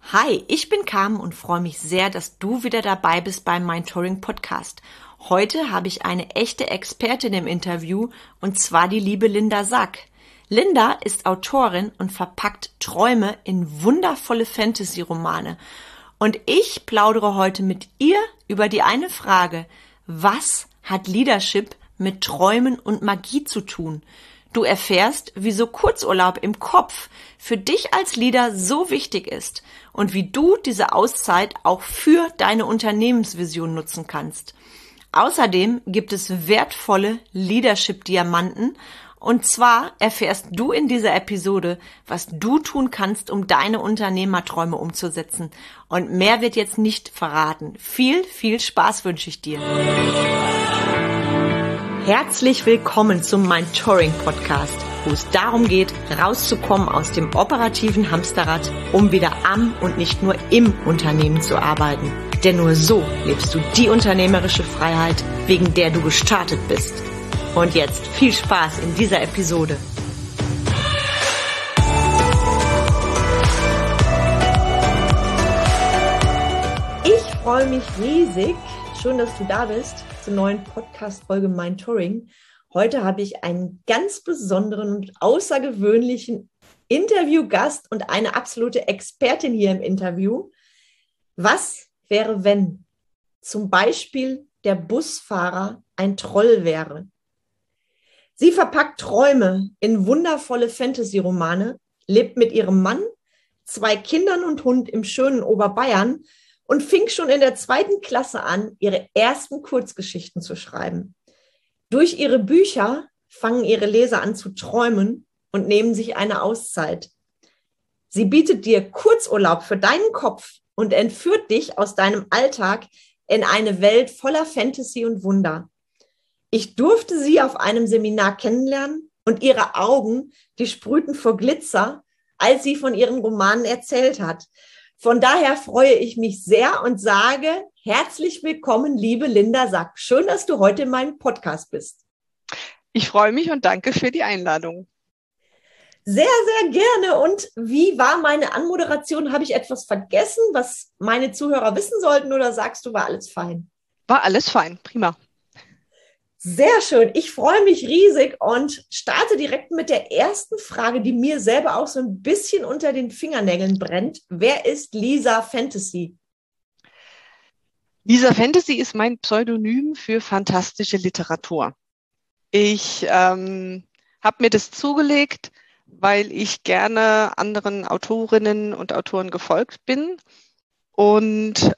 Hi, ich bin Carmen und freue mich sehr, dass du wieder dabei bist beim Mentoring Podcast. Heute habe ich eine echte Expertin im Interview und zwar die liebe Linda Sack. Linda ist Autorin und verpackt Träume in wundervolle Fantasy-Romane. Und ich plaudere heute mit ihr über die eine Frage: Was hat Leadership mit Träumen und Magie zu tun? Du erfährst, wieso Kurzurlaub im Kopf für dich als Leader so wichtig ist und wie du diese Auszeit auch für deine Unternehmensvision nutzen kannst. Außerdem gibt es wertvolle Leadership-Diamanten, und zwar erfährst du in dieser Episode, was du tun kannst, um deine Unternehmerträume umzusetzen. Und mehr wird jetzt nicht verraten. Viel, viel Spaß wünsche ich dir. Herzlich willkommen zum Mentoring Podcast, wo es darum geht, rauszukommen aus dem operativen Hamsterrad, um wieder am und nicht nur im Unternehmen zu arbeiten. Denn nur so lebst du die unternehmerische Freiheit, wegen der du gestartet bist. Und jetzt viel Spaß in dieser Episode. Ich freue mich riesig. Schön, dass du da bist zur neuen Podcast-Folge Mentoring. Heute habe ich einen ganz besonderen und außergewöhnlichen Interviewgast und eine absolute Expertin hier im Interview. Was wäre, wenn zum Beispiel der Busfahrer ein Troll wäre? Sie verpackt Träume in wundervolle Fantasy-Romane, lebt mit ihrem Mann, 2 Kindern und Hund im schönen Oberbayern und fing schon in der 2. Klasse an, ihre ersten Kurzgeschichten zu schreiben. Durch ihre Bücher fangen ihre Leser an zu träumen und nehmen sich eine Auszeit. Sie bietet dir Kurzurlaub für deinen Kopf und entführt dich aus deinem Alltag in eine Welt voller Fantasy und Wunder. Ich durfte sie auf einem Seminar kennenlernen und ihre Augen, die sprühten vor Glitzer, als sie von ihren Romanen erzählt hat. Von daher freue ich mich sehr und sage herzlich willkommen, liebe Linda Sack. Schön, dass du heute in meinem Podcast bist. Ich freue mich und danke für die Einladung. Sehr, sehr gerne. Und wie war meine Anmoderation? Habe ich etwas vergessen, was meine Zuhörer wissen sollten, oder sagst du, war alles fein? War alles fein, prima. Sehr schön. Ich freue mich riesig und starte direkt mit der ersten Frage, die mir selber auch so ein bisschen unter den Fingernägeln brennt. Wer ist Lisa Fantasy? Lisa Fantasy ist mein Pseudonym für fantastische Literatur. Ich habe mir das zugelegt, weil ich gerne anderen Autorinnen und Autoren gefolgt bin und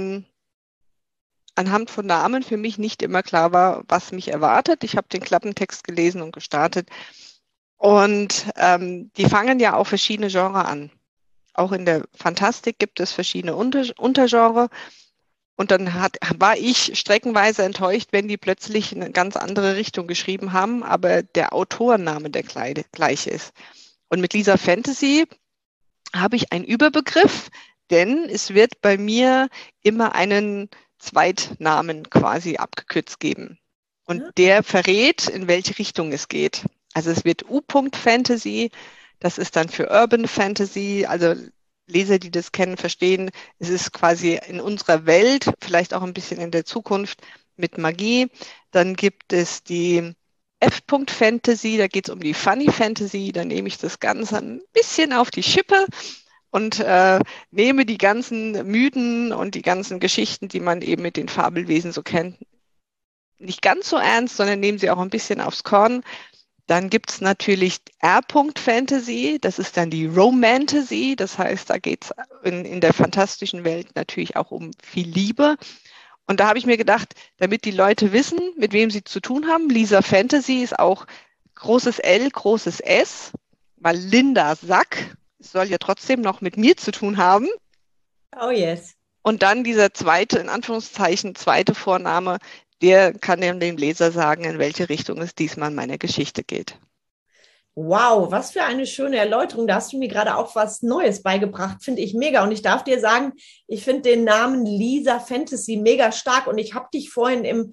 anhand von Namen für mich nicht immer klar war, was mich erwartet. Ich habe den Klappentext gelesen und gestartet. Und die fangen ja auch verschiedene Genres an. Auch in der Fantastik gibt es verschiedene Untergenres. Und dann war ich streckenweise enttäuscht, wenn die plötzlich eine ganz andere Richtung geschrieben haben, aber der Autorenname der gleiche ist. Und mit Lisa Fantasy habe ich einen Überbegriff, denn es wird bei mir immer einen Zweitnamen quasi abgekürzt geben. Und der verrät, in welche Richtung es geht. Also es wird U-Punkt-Fantasy, das ist dann für Urban Fantasy, also Leser, die das kennen, verstehen, es ist quasi in unserer Welt, vielleicht auch ein bisschen in der Zukunft mit Magie. Dann gibt es die F-Punkt-Fantasy, da geht es um die Funny Fantasy, da nehme ich das Ganze ein bisschen auf die Schippe und nehme die ganzen Mythen und die ganzen Geschichten, die man eben mit den Fabelwesen so kennt, nicht ganz so ernst, sondern nehme sie auch ein bisschen aufs Korn. Dann gibt es natürlich R-Punkt-Fantasy, das ist dann die Romantasy, das heißt, da geht es in der fantastischen Welt natürlich auch um viel Liebe. Und da habe ich mir gedacht, damit die Leute wissen, mit wem sie zu tun haben, Lisa Fantasy ist auch großes L, großes S, weil Linda Sack soll ja trotzdem noch mit mir zu tun haben. Oh yes. Und dann dieser zweite, in Anführungszeichen, zweite Vorname, der kann dem Leser sagen, in welche Richtung es diesmal in meiner Geschichte geht. Wow, was für eine schöne Erläuterung. Da hast du mir gerade auch was Neues beigebracht, finde ich mega. Und ich darf dir sagen, ich finde den Namen Lisa Fantasy mega stark. Und ich habe dich vorhin im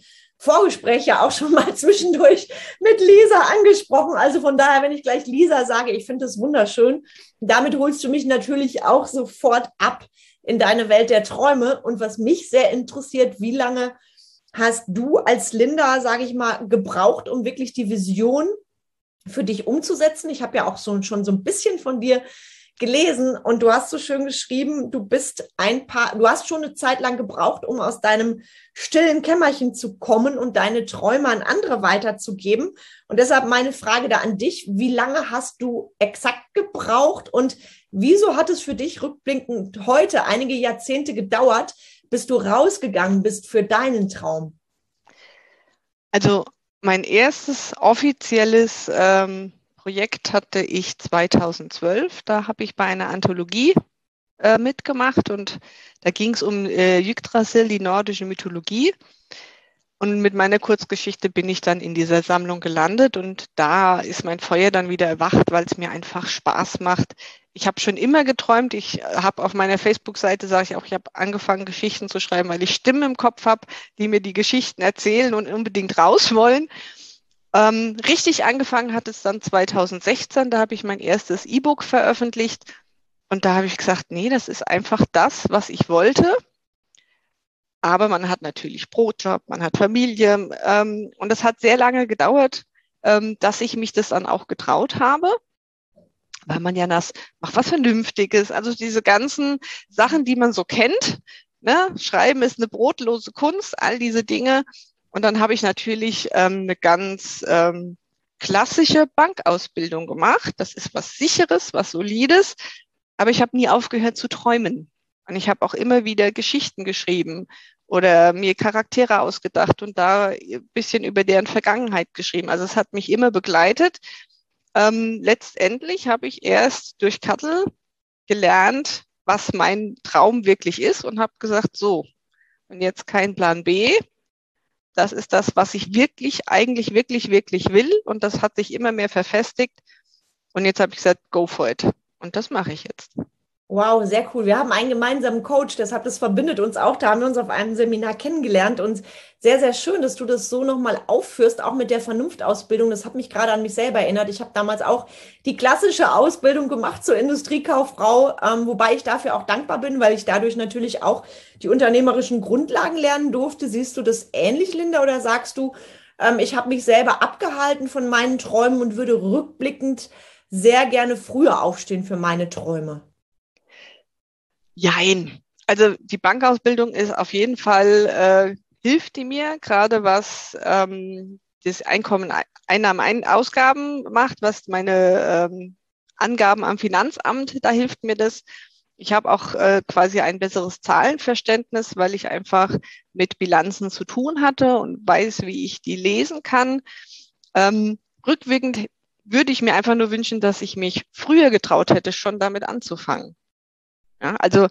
Vorgespräch ja auch schon mal zwischendurch mit Lisa angesprochen. Also von daher, wenn ich gleich Lisa sage, ich finde das wunderschön. Damit holst du mich natürlich auch sofort ab in deine Welt der Träume. Und was mich sehr interessiert, wie lange hast du als Linda, sage ich mal, gebraucht, um wirklich die Vision für dich umzusetzen? Ich habe ja auch schon so ein bisschen von dir gelesen und du hast so schön geschrieben, du hast schon eine Zeit lang gebraucht, um aus deinem stillen Kämmerchen zu kommen und deine Träume an andere weiterzugeben. Und deshalb meine Frage da an dich, wie lange hast du exakt gebraucht und wieso hat es für dich rückblickend heute einige Jahrzehnte gedauert, bis du rausgegangen bist für deinen Traum? Also mein erstes offizielles Projekt hatte ich 2012. Da habe ich bei einer Anthologie mitgemacht und da ging es um Yggdrasil, die nordische Mythologie. Und mit meiner Kurzgeschichte bin ich dann in dieser Sammlung gelandet und da ist mein Feuer dann wieder erwacht, weil es mir einfach Spaß macht. Ich habe schon immer geträumt. Ich habe auf meiner Facebook-Seite, sage ich auch, ich habe angefangen, Geschichten zu schreiben, weil ich Stimmen im Kopf habe, die mir die Geschichten erzählen und unbedingt raus wollen. Richtig angefangen hat es dann 2016. Da habe ich mein erstes E-Book veröffentlicht und da habe ich gesagt, nee, das ist einfach das, was ich wollte. Aber man hat natürlich Brotjob, man hat Familie und es hat sehr lange gedauert, dass ich mich das dann auch getraut habe, weil man ja das macht was Vernünftiges. Also diese ganzen Sachen, die man so kennt, ne? Schreiben ist eine brotlose Kunst, all diese Dinge. Und dann habe ich natürlich eine ganz klassische Bankausbildung gemacht. Das ist was Sicheres, was Solides, aber ich habe nie aufgehört zu träumen. Und ich habe auch immer wieder Geschichten geschrieben oder mir Charaktere ausgedacht und da ein bisschen über deren Vergangenheit geschrieben. Also es hat mich immer begleitet. Letztendlich habe ich erst durch Kattel gelernt, was mein Traum wirklich ist und habe gesagt, so, und jetzt kein Plan B. Das ist das, was ich eigentlich wirklich will. Und das hat sich immer mehr verfestigt. Und jetzt habe ich gesagt, go for it. Und das mache ich jetzt. Wow, sehr cool. Wir haben einen gemeinsamen Coach, deshalb das verbindet uns auch. Da haben wir uns auf einem Seminar kennengelernt und sehr, sehr schön, dass du das so nochmal aufführst, auch mit der Vernunftausbildung. Das hat mich gerade an mich selber erinnert. Ich habe damals auch die klassische Ausbildung gemacht zur Industriekauffrau, wobei ich dafür auch dankbar bin, weil ich dadurch natürlich auch die unternehmerischen Grundlagen lernen durfte. Siehst du das ähnlich, Linda, oder sagst du, ich habe mich selber abgehalten von meinen Träumen und würde rückblickend sehr gerne früher aufstehen für meine Träume? Jein. Also die Bankausbildung ist auf jeden Fall, hilft die mir, gerade was das Einkommen, Einnahmen, Ausgaben macht, was meine Angaben am Finanzamt, da hilft mir das. Ich habe auch quasi ein besseres Zahlenverständnis, weil ich einfach mit Bilanzen zu tun hatte und weiß, wie ich die lesen kann. Rückwirkend würde ich mir einfach nur wünschen, dass ich mich früher getraut hätte, schon damit anzufangen. Ja, also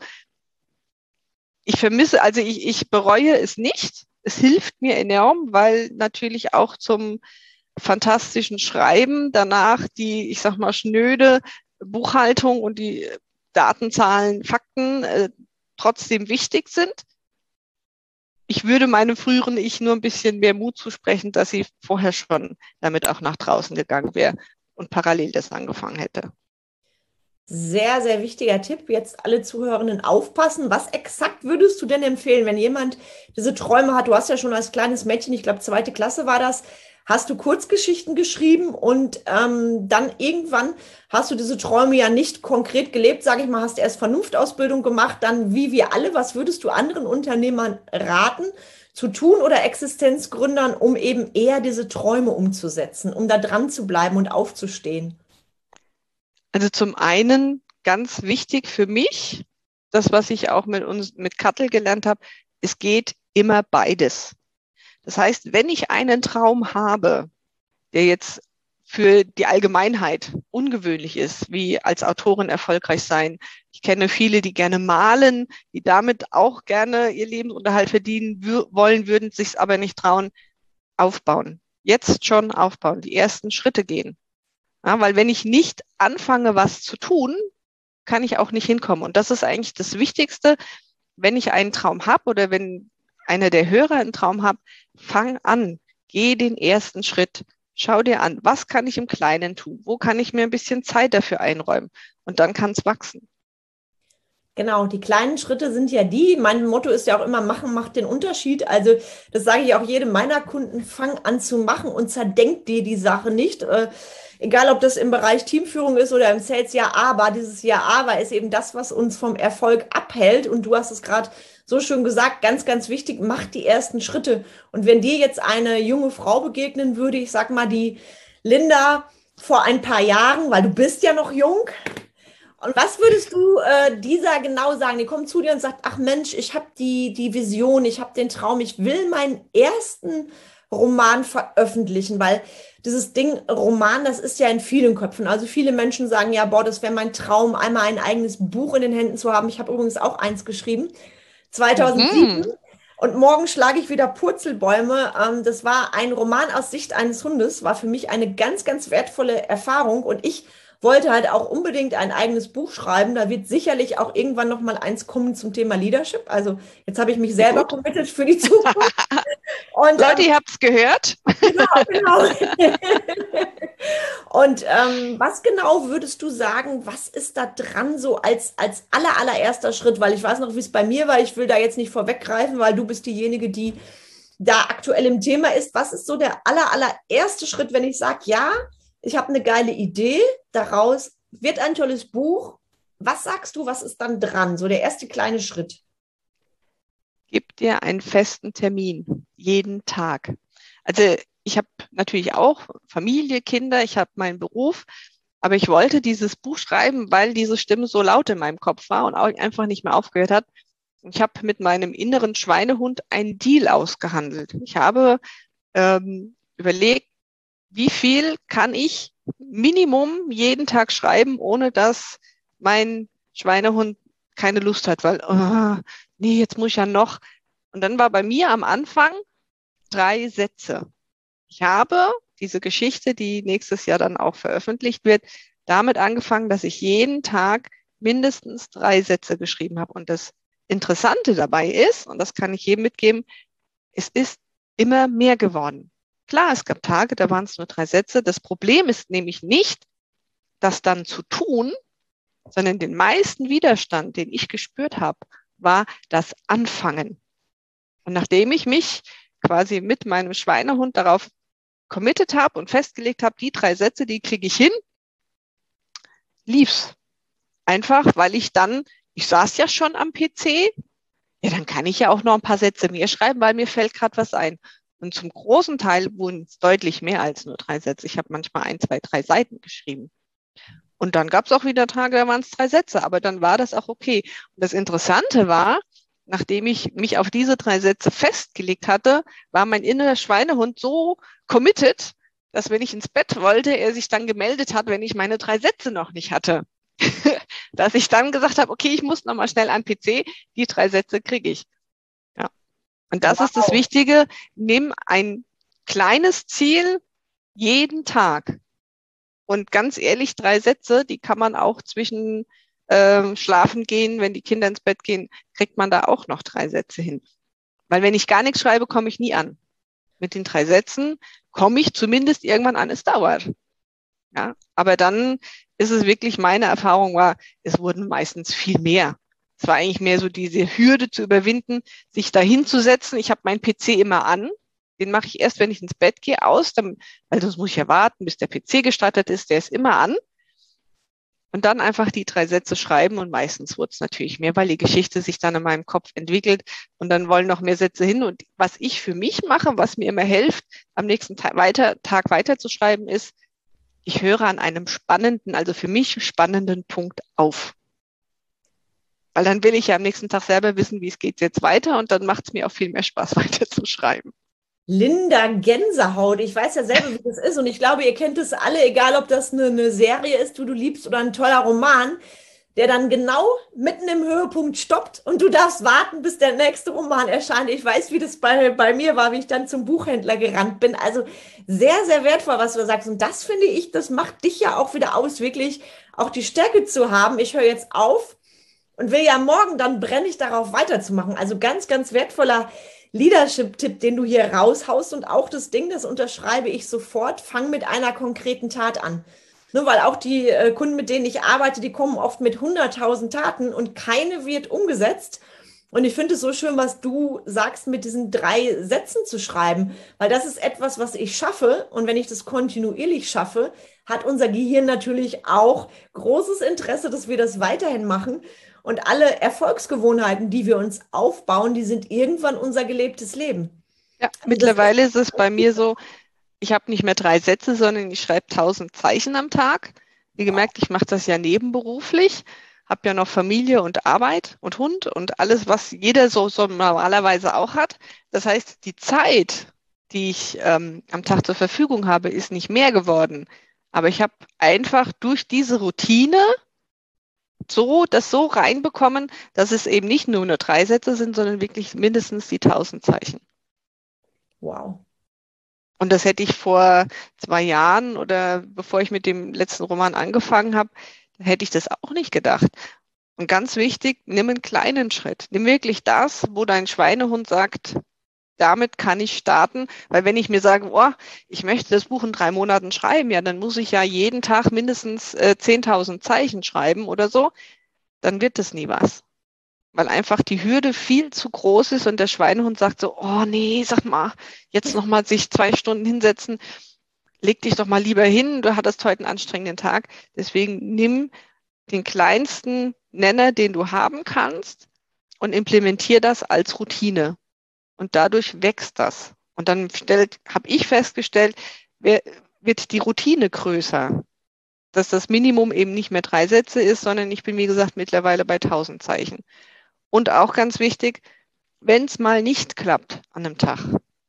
ich bereue es nicht. Es hilft mir enorm, weil natürlich auch zum fantastischen Schreiben danach die, ich sag mal, schnöde Buchhaltung und die Datenzahlen, Fakten trotzdem wichtig sind. Ich würde meinem früheren Ich nur ein bisschen mehr Mut zusprechen, dass sie vorher schon damit auch nach draußen gegangen wäre und parallel das angefangen hätte. Sehr, sehr wichtiger Tipp. Jetzt alle Zuhörenden aufpassen. Was exakt würdest du denn empfehlen, wenn jemand diese Träume hat? Du hast ja schon als kleines Mädchen, ich glaube, 2. Klasse war das, hast du Kurzgeschichten geschrieben und dann irgendwann hast du diese Träume ja nicht konkret gelebt, sage ich mal, hast erst Vernunftausbildung gemacht, dann wie wir alle. Was würdest du anderen Unternehmern raten zu tun oder Existenzgründern, um eben eher diese Träume umzusetzen, um da dran zu bleiben und aufzustehen? Also zum einen ganz wichtig für mich, das, was ich auch mit Kattel gelernt habe, es geht immer beides. Das heißt, wenn ich einen Traum habe, der jetzt für die Allgemeinheit ungewöhnlich ist, wie als Autorin erfolgreich sein. Ich kenne viele, die gerne malen, die damit auch gerne ihr Lebensunterhalt verdienen wollen, würden sich aber nicht trauen, aufbauen. Jetzt schon aufbauen, die ersten Schritte gehen. Ja, weil wenn ich nicht anfange, was zu tun, kann ich auch nicht hinkommen. Und das ist eigentlich das Wichtigste, wenn ich einen Traum habe oder wenn einer der Hörer einen Traum hat, fang an, geh den ersten Schritt. Schau dir an, was kann ich im Kleinen tun? Wo kann ich mir ein bisschen Zeit dafür einräumen? Und dann kann es wachsen. Genau, die kleinen Schritte sind ja mein Motto ist ja auch immer, machen macht den Unterschied. Also das sage ich auch jedem meiner Kunden, fang an zu machen und zerdenk dir die Sache nicht. Egal, ob das im Bereich Teamführung ist oder im Sales, ja, aber dieses Ja, aber ist eben das, was uns vom Erfolg abhält. Und du hast es gerade so schön gesagt, ganz, ganz wichtig, mach die ersten Schritte. Und wenn dir jetzt eine junge Frau begegnen würde, ich sag mal, die Linda vor ein paar Jahren, weil du bist ja noch jung, und was würdest du dieser genau sagen? Die kommt zu dir und sagt, ach Mensch, ich habe die Vision, ich habe den Traum, ich will meinen ersten Roman veröffentlichen, weil dieses Ding Roman, das ist ja in vielen Köpfen. Also viele Menschen sagen, ja, boah, das wäre mein Traum, einmal ein eigenes Buch in den Händen zu haben. Ich habe übrigens auch eins geschrieben, 2007. Mhm. Und morgen schlage ich wieder Purzelbäume. Das war ein Roman aus Sicht eines Hundes, war für mich eine ganz, ganz wertvolle Erfahrung. Und ich wollte halt auch unbedingt ein eigenes Buch schreiben. Da wird sicherlich auch irgendwann noch mal eins kommen zum Thema Leadership. Also jetzt habe ich mich Sehr selber gut. committed für die Zukunft. Und Leute, ihr habt es gehört. genau, genau. Und was genau würdest du sagen, was ist da dran so als allererster Schritt? Weil ich weiß noch, wie es bei mir war. Ich will da jetzt nicht vorweggreifen, weil du bist diejenige, die da aktuell im Thema ist. Was ist so der allererste Schritt, wenn ich sage, ja, ich habe eine geile Idee, daraus wird ein tolles Buch. Was sagst du, was ist dann dran? So der erste kleine Schritt. Gib dir einen festen Termin, jeden Tag. Also ich habe natürlich auch Familie, Kinder, ich habe meinen Beruf, aber ich wollte dieses Buch schreiben, weil diese Stimme so laut in meinem Kopf war und auch einfach nicht mehr aufgehört hat. Ich habe mit meinem inneren Schweinehund einen Deal ausgehandelt. Ich habe überlegt, wie viel kann ich Minimum jeden Tag schreiben, ohne dass mein Schweinehund keine Lust hat, weil, nee, jetzt muss ich ja noch. Und dann war bei mir am Anfang 3 Sätze. Ich habe diese Geschichte, die nächstes Jahr dann auch veröffentlicht wird, damit angefangen, dass ich jeden Tag mindestens 3 Sätze geschrieben habe. Und das Interessante dabei ist, und das kann ich jedem mitgeben, es ist immer mehr geworden. Klar, es gab Tage, da waren es nur 3 Sätze. Das Problem ist nämlich nicht, das dann zu tun, sondern den meisten Widerstand, den ich gespürt habe, war das Anfangen. Und nachdem ich mich quasi mit meinem Schweinehund darauf committed habe und festgelegt habe, die 3 Sätze, die kriege ich hin, lief's. Einfach, weil ich saß ja schon am PC, ja, dann kann ich ja auch noch ein paar Sätze mehr schreiben, weil mir fällt gerade was ein. Und zum großen Teil wurden es deutlich mehr als nur 3 Sätze. Ich habe manchmal 1, 2, 3 Seiten geschrieben. Und dann gab es auch wieder Tage, da waren es 3 Sätze, aber dann war das auch okay. Und das Interessante war, nachdem ich mich auf diese 3 Sätze festgelegt hatte, war mein innerer Schweinehund so committed, dass wenn ich ins Bett wollte, er sich dann gemeldet hat, wenn ich meine 3 Sätze noch nicht hatte. Dass ich dann gesagt habe, okay, ich muss nochmal schnell an PC, die 3 Sätze kriege ich. Ja. Und das ist das Wichtige, nimm ein kleines Ziel jeden Tag. Und ganz ehrlich, 3 Sätze, die kann man auch zwischen schlafen gehen, wenn die Kinder ins Bett gehen, kriegt man da auch noch 3 Sätze hin. Weil wenn ich gar nichts schreibe, komme ich nie an. Mit den 3 Sätzen komme ich zumindest irgendwann an, es dauert. Ja, aber dann ist es wirklich, meine Erfahrung war, es wurden meistens viel mehr. Es war eigentlich mehr so diese Hürde zu überwinden, sich da hinzusetzen. Ich habe meinen PC immer an. Den mache ich erst, wenn ich ins Bett gehe, aus, weil sonst muss ich ja warten, bis der PC gestartet ist. Der ist immer an. Und dann einfach die 3 Sätze schreiben und meistens wird es natürlich mehr, weil die Geschichte sich dann in meinem Kopf entwickelt und dann wollen noch mehr Sätze hin. Und was ich für mich mache, was mir immer hilft, am nächsten Tag weiter zu schreiben, ist, ich höre an einem spannenden, also für mich spannenden Punkt auf. Weil dann will ich ja am nächsten Tag selber wissen, wie es geht jetzt weiter und dann macht es mir auch viel mehr Spaß, weiter zu schreiben. Linda Gänsehaut. Ich weiß ja selber, wie das ist und ich glaube, ihr kennt es alle, egal ob das eine Serie ist, die du liebst oder ein toller Roman, der dann genau mitten im Höhepunkt stoppt und du darfst warten, bis der nächste Roman erscheint. Ich weiß, wie das bei mir war, wie ich dann zum Buchhändler gerannt bin. Also sehr, sehr wertvoll, was du da sagst. Und das finde ich, das macht dich ja auch wieder aus, wirklich auch die Stärke zu haben. Ich höre jetzt auf, und will ja morgen, dann brenne ich darauf weiterzumachen. Also ganz, ganz wertvoller Leadership-Tipp, den du hier raushaust und auch das Ding, das unterschreibe ich sofort, fang mit einer konkreten Tat an. Nur weil auch die Kunden, mit denen ich arbeite, die kommen oft mit 100.000 Taten und keine wird umgesetzt. Und ich finde es so schön, was du sagst, mit diesen 3 Sätzen zu schreiben, weil das ist etwas, was ich schaffe. Und wenn ich das kontinuierlich schaffe, hat unser Gehirn natürlich auch großes Interesse, dass wir das weiterhin machen. Und alle Erfolgsgewohnheiten, die wir uns aufbauen, die sind irgendwann unser gelebtes Leben. Ja, Also das ist, mittlerweile ist es bei mir so, ich habe nicht mehr 3 Sätze, sondern ich schreibe 1.000 Zeichen am Tag. Wie gemerkt, ich mache das ja nebenberuflich, habe ja noch Familie und Arbeit und Hund und alles, was jeder so normalerweise auch hat. Das heißt, die Zeit, die ich am Tag zur Verfügung habe, ist nicht mehr geworden. Aber ich habe einfach durch diese Routine das so reinbekommen, dass es eben nicht nur 3 Sätze sind, sondern wirklich mindestens die 1.000 Zeichen. wow. Und das hätte ich vor 2 Jahren oder bevor ich mit dem letzten Roman angefangen habe, hätte ich das auch nicht gedacht. Und ganz wichtig, nimm einen kleinen Schritt. Nimm wirklich das, wo dein Schweinehund sagt, damit kann ich starten. Weil wenn ich mir sage, oh, ich möchte das Buch in 3 Monaten schreiben, ja, dann muss ich ja jeden Tag mindestens 10.000 Zeichen schreiben oder so, dann wird das nie was. Weil einfach die Hürde viel zu groß ist und der Schweinehund sagt so, oh nee, sag mal, jetzt nochmal sich 2 Stunden hinsetzen, leg dich doch mal lieber hin, du hattest heute einen anstrengenden Tag. Deswegen nimm den kleinsten Nenner, den du haben kannst und implementier das als Routine. Und dadurch wächst das. Und dann habe ich festgestellt, wird die Routine größer, dass das Minimum eben nicht mehr 3 Sätze ist, sondern ich bin, wie gesagt, mittlerweile bei 1.000 Zeichen. Und auch ganz wichtig, wenn es mal nicht klappt an einem Tag,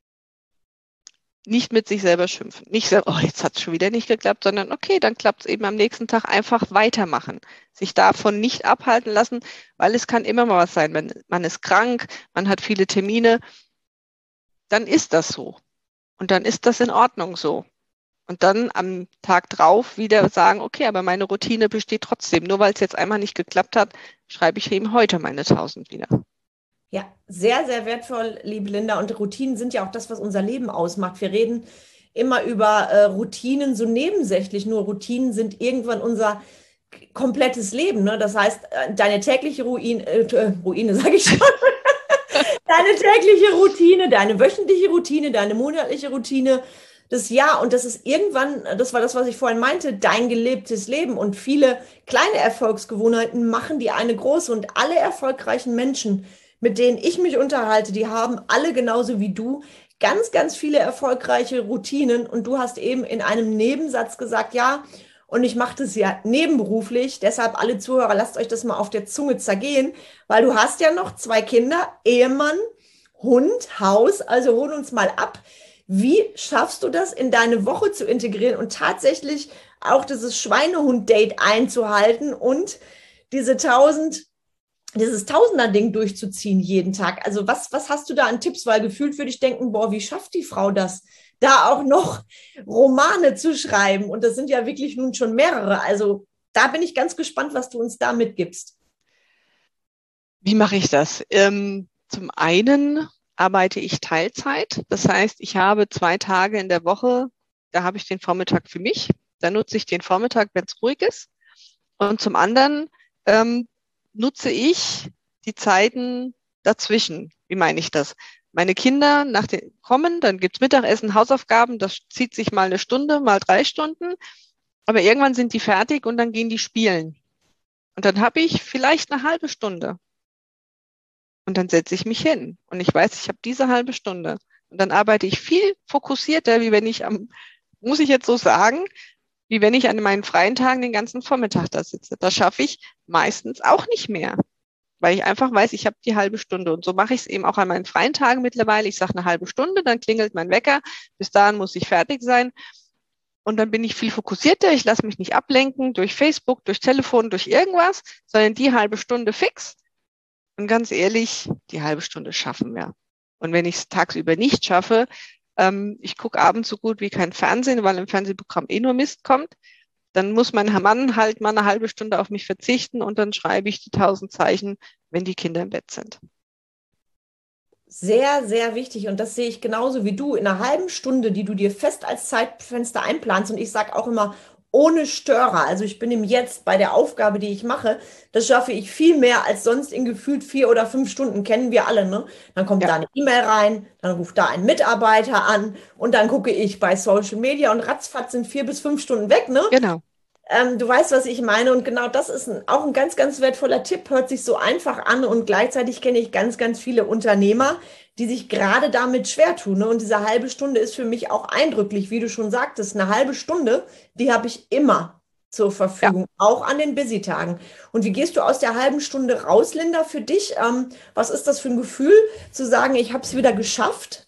nicht mit sich selber schimpfen. Nicht so, oh, jetzt hat es schon wieder nicht geklappt, sondern okay, dann klappt es eben am nächsten Tag, einfach weitermachen. Sich davon nicht abhalten lassen, weil es kann immer mal was sein. Man ist krank, man hat viele Termine, dann ist das so. Und dann ist das in Ordnung so. Und dann am Tag drauf wieder sagen, okay, aber meine Routine besteht trotzdem. Nur weil es jetzt einmal nicht geklappt hat, schreibe ich eben heute meine 1.000 wieder. Ja, sehr, sehr wertvoll, liebe Linda. Und Routinen sind ja auch das, was unser Leben ausmacht. Wir reden immer über Routinen so nebensächlich, nur Routinen sind irgendwann unser komplettes Leben. Ne? Das heißt, deine tägliche Ruine, sage ich schon, deine tägliche Routine, deine wöchentliche Routine, deine monatliche Routine, das Jahr. Und das ist irgendwann, das war das, was ich vorhin meinte, dein gelebtes Leben. Und viele kleine Erfolgsgewohnheiten machen die eine große. Und alle erfolgreichen Menschen, mit denen ich mich unterhalte, die haben alle genauso wie du ganz, ganz viele erfolgreiche Routinen. Und du hast eben in einem Nebensatz gesagt, ja, und ich mache das ja nebenberuflich. Deshalb alle Zuhörer, lasst euch das mal auf der Zunge zergehen, weil du hast ja noch 2 Kinder, Ehemann, Hund, Haus. Also hol uns mal ab. Wie schaffst du das in deine Woche zu integrieren und tatsächlich auch dieses Schweinehund-Date einzuhalten und dieses Tausender-Ding durchzuziehen jeden Tag? Also was hast du da an Tipps? Weil gefühlt würde ich denken, boah, wie schafft die Frau das, da auch noch Romane zu schreiben? Und das sind ja wirklich nun schon mehrere. Also da bin ich ganz gespannt, was du uns da mitgibst. Wie mache ich das? Zum einen arbeite ich Teilzeit. Das heißt, ich habe 2 Tage in der Woche, da habe ich den Vormittag für mich. Da nutze ich den Vormittag, wenn es ruhig ist. Und zum anderen nutze ich die Zeiten dazwischen. Wie meine ich das? Meine Kinder kommen, dann gibt's Mittagessen, Hausaufgaben, das zieht sich mal 1 Stunde, mal 3 Stunden. Aber irgendwann sind die fertig und dann gehen die spielen. Und dann habe ich vielleicht eine halbe Stunde. Und dann setze ich mich hin. Und ich weiß, ich habe diese halbe Stunde. Und dann arbeite ich viel fokussierter, wie wenn ich muss ich jetzt so sagen, wie wenn ich an meinen freien Tagen den ganzen Vormittag da sitze. Das schaffe ich meistens auch nicht mehr, weil ich einfach weiß, ich habe die halbe Stunde. Und so mache ich es eben auch an meinen freien Tagen mittlerweile. Ich sage eine halbe Stunde, dann klingelt mein Wecker. Bis dahin muss ich fertig sein. Und dann bin ich viel fokussierter. Ich lasse mich nicht ablenken durch Facebook, durch Telefon, durch irgendwas, sondern die halbe Stunde fix. Und ganz ehrlich, die halbe Stunde schaffen wir. Und wenn ich es tagsüber nicht schaffe, ich gucke abends so gut wie kein Fernsehen, weil im Fernsehprogramm eh nur Mist kommt. dann muss mein Mann halt mal eine halbe Stunde auf mich verzichten und dann schreibe ich die 1000 Zeichen, wenn die Kinder im Bett sind. Sehr, sehr wichtig. Und das sehe ich genauso wie du. In einer halben Stunde, die du dir fest als Zeitfenster einplanst. Und ich sage auch immer, ohne Störer. Also ich bin im Jetzt bei der Aufgabe, die ich mache. Das schaffe ich viel mehr als sonst in gefühlt 4 oder 5 Stunden. Kennen wir alle, ne? Dann kommt Ja, da eine E-Mail rein, dann ruft da ein Mitarbeiter an und dann gucke ich bei Social Media und ratzfatz sind 4 bis 5 Stunden weg, ne? genau. Du weißt, was ich meine. Und genau das ist auch ein ganz, ganz wertvoller Tipp. Hört sich so einfach an. Und gleichzeitig kenne ich ganz, ganz viele Unternehmer, die sich gerade damit schwer tun. Ne? Und diese halbe Stunde ist für mich auch eindrücklich, wie du schon sagtest. Eine halbe Stunde, die habe ich immer zur Ja. Verfügung, auch an den Busy-Tagen. Und wie gehst du aus der halben Stunde raus, Linda, für dich? Was ist das für ein Gefühl, zu sagen, ich habe es wieder geschafft?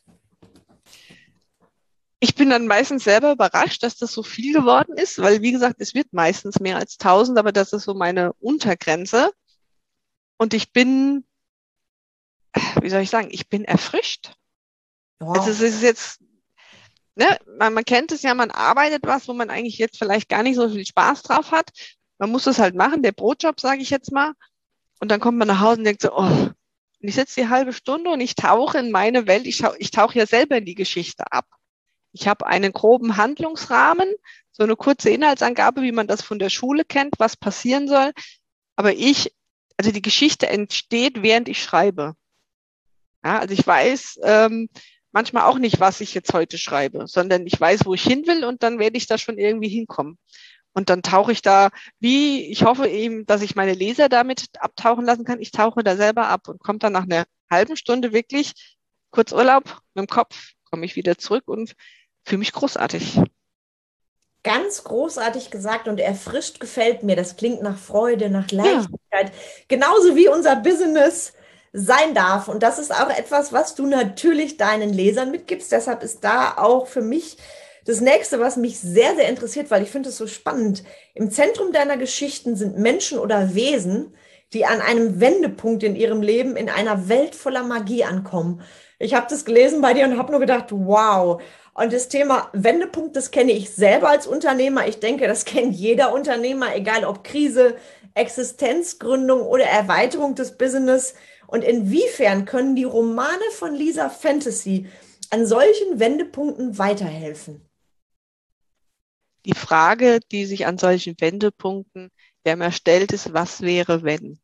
Ich bin dann meistens selber überrascht, dass das so viel geworden ist, weil, wie gesagt, es wird meistens mehr als 1000, aber das ist so meine Untergrenze. Und ich bin, wie soll ich sagen, ich bin erfrischt. Also Ja. es ist jetzt, ne, man kennt es ja, man arbeitet was, wo man eigentlich jetzt vielleicht gar nicht so viel Spaß drauf hat. Man muss es halt machen, der Brotjob, sage ich jetzt mal. Und dann kommt man nach Hause und denkt so, oh, und ich sitze die halbe Stunde und ich tauche in meine Welt, ich tauche ja selber in die Geschichte ab. Ich habe einen groben Handlungsrahmen, so eine kurze Inhaltsangabe, wie man das von der Schule kennt, was passieren soll. Aber also die Geschichte entsteht, während ich schreibe. Ja, also ich weiß manchmal auch nicht, was ich jetzt heute schreibe, sondern ich weiß, wo ich hin will und dann werde ich da schon irgendwie hinkommen. Und dann tauche ich da, ich hoffe eben, dass ich meine Leser damit abtauchen lassen kann. Ich tauche da selber ab und komme dann nach einer halben Stunde wirklich kurz Urlaub mit dem Kopf, komme ich wieder zurück und fühle mich großartig. Ganz großartig gesagt und erfrischt gefällt mir. Das klingt nach Freude, nach Ja, Leichtigkeit. Genauso wie unser Business sein darf. Und das ist auch etwas, was du natürlich deinen Lesern mitgibst. Deshalb ist da auch für mich das Nächste, was mich sehr, sehr interessiert, weil ich finde es so spannend. Im Zentrum deiner Geschichten sind Menschen oder Wesen, die an einem Wendepunkt in ihrem Leben in einer Welt voller Magie ankommen. Ich habe das gelesen bei dir und habe nur gedacht, wow. Und das Thema Wendepunkt, das kenne ich selber als Unternehmer. Ich denke, das kennt jeder Unternehmer, egal ob Krise, Existenzgründung oder Erweiterung des Business. Und inwiefern können die Romane von Lisa Fantasy an solchen Wendepunkten weiterhelfen? die Frage, die sich an solchen Wendepunkten ja immer stellt, ist, was wäre, wenn?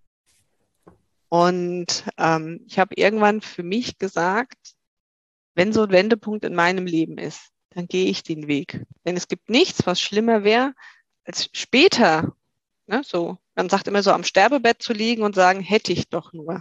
Und ich habe irgendwann für mich gesagt, wenn so ein Wendepunkt in meinem Leben ist, dann gehe ich den Weg. Denn es gibt nichts, was schlimmer wäre, als später, ne, so, man sagt immer so am Sterbebett zu liegen und sagen, hätte ich doch nur.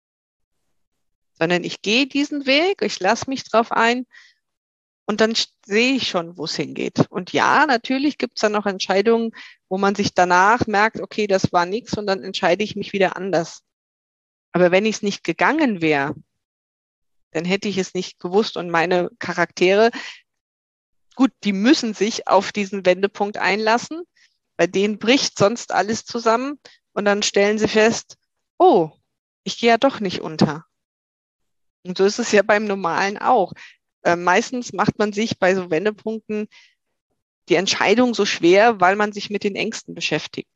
Sondern ich gehe diesen Weg, ich lasse mich drauf ein und dann sehe ich schon, wo es hingeht. Und ja, natürlich gibt es dann noch Entscheidungen, wo man sich danach merkt, okay, das war nichts und dann entscheide ich mich wieder anders. Aber wenn ich es nicht gegangen wäre, dann hätte ich es nicht gewusst und meine Charaktere, gut, die müssen sich auf diesen Wendepunkt einlassen. Bei denen bricht sonst alles zusammen und dann stellen sie fest, oh, ich gehe ja doch nicht unter. Und so ist es ja beim Normalen auch. Meistens macht man sich bei so Wendepunkten die Entscheidung so schwer, weil man sich mit den Ängsten beschäftigt.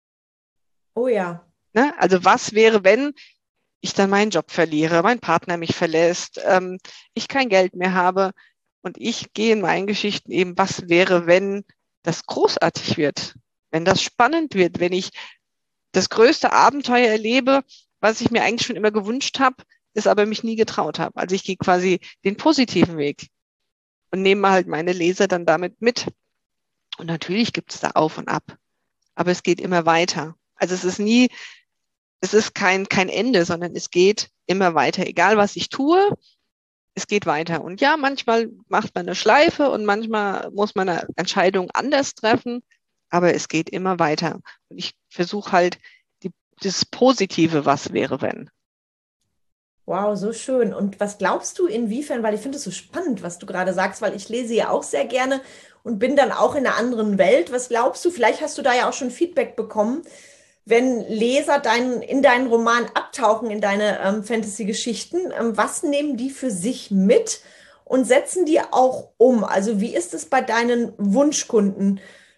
Oh ja. Ne? Also was wäre, wenn ich dann meinen Job verliere, mein Partner mich verlässt, ich kein Geld mehr habe und ich gehe in meinen Geschichten eben, was wäre, wenn das großartig wird, wenn das spannend wird, wenn ich das größte Abenteuer erlebe, was ich mir eigentlich schon immer gewünscht habe, es aber mich nie getraut habe. Also ich gehe quasi den positiven Weg und nehme halt meine Leser dann damit mit. Und natürlich gibt es da Auf und Ab, aber es geht immer weiter. Also es ist kein Ende, sondern es geht immer weiter. Egal was ich tue, es geht weiter. Und ja, manchmal macht man eine Schleife und manchmal muss man eine Entscheidung anders treffen, aber es geht immer weiter. Und ich versuche halt das Positive, was wäre, wenn. Wow, so schön. Und was glaubst du, inwiefern, weil ich finde es so spannend, was du gerade sagst, weil ich lese ja auch sehr gerne und bin dann auch in einer anderen Welt. Was glaubst du, vielleicht hast du da ja auch schon Feedback bekommen, wenn Leser in deinen Roman abtauchen, in deine Fantasy-Geschichten, was nehmen die für sich mit und setzen die auch um? Also wie ist es bei deinen Wunschkunden?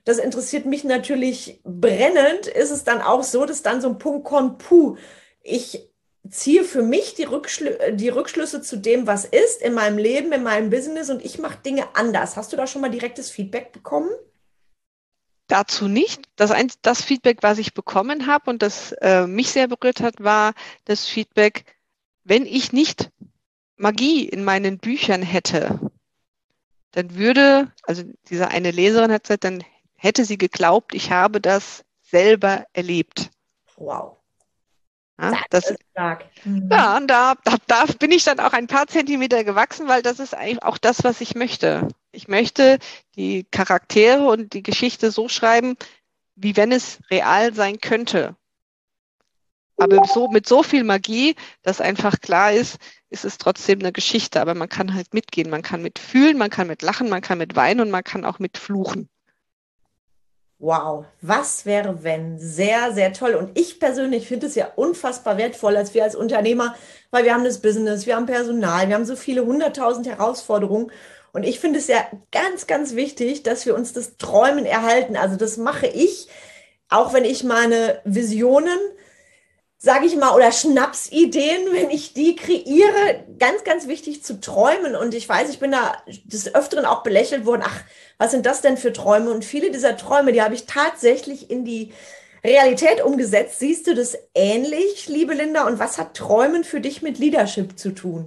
das interessiert mich natürlich brennend, ist es dann auch so, dass dann so ein Punkt kommt, puh, ich ziehe für mich die Rückschlüsse zu dem, was ist in meinem Leben, in meinem Business und ich mache Dinge anders. Hast du da schon mal direktes Feedback bekommen? Dazu nicht. Das Feedback, was ich bekommen habe und das mich sehr berührt hat, war das Feedback, wenn ich nicht Magie in meinen Büchern hätte, dann also diese eine Leserin hat gesagt, dann hätte sie geglaubt, ich habe das selber erlebt. Wow. Ja, Das ist stark. ja, und da bin ich dann auch ein paar Zentimeter gewachsen, weil das ist eigentlich auch das, was ich möchte. Ich möchte die Charaktere und die Geschichte so schreiben, wie wenn es real sein könnte. Aber so mit so viel Magie, dass einfach klar ist, ist es trotzdem eine Geschichte. Aber man kann halt mitgehen, man kann mitfühlen, man kann mit lachen, man kann mit weinen und man kann auch mit fluchen. Wow, was wäre wenn? Sehr, sehr toll. Und ich persönlich finde es ja unfassbar wertvoll, als wir als Unternehmer, weil wir haben das Business, wir haben Personal, wir haben so viele 100.000 Herausforderungen. Und ich finde es ja ganz, ganz wichtig, dass wir uns das Träumen erhalten. Also das mache ich, auch wenn ich meine Visionen, sage ich mal, oder Schnapsideen, wenn ich die kreiere, ganz, ganz wichtig zu träumen. Und ich weiß, ich bin da des Öfteren auch belächelt worden. Ach, was sind das denn für Träume? Und viele dieser Träume, die habe ich tatsächlich in die Realität umgesetzt. Siehst du das ähnlich, liebe Linda? Und was hat Träumen für dich mit Leadership zu tun?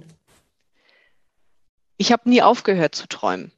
Ich habe nie aufgehört zu träumen.